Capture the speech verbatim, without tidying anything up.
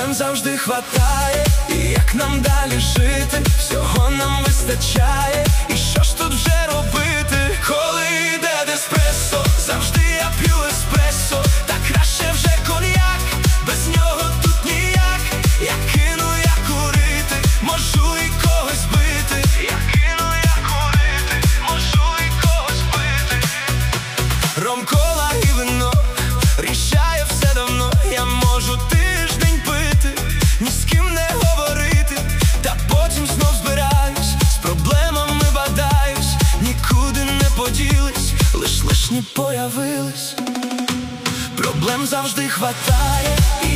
Проблем завжди хватає, і як нам далі жити? Всього нам вистачає, і що ж тут вже робити? Коли йде еспресо, завжди я п'ю еспресо. Та краще вже коньяк, без нього тут ніяк. Я кину я курити, можу і когось бити. Я кину я курити, можу і когось бити. Ром, кола і вино рішає все давно. Я можу тиждень пити, ні з ким не говорити. Та потім знов збираюсь, з проблемами бадаюсь. Нікуди не поділись, лиш лишні появились. Проблем завжди хватає, і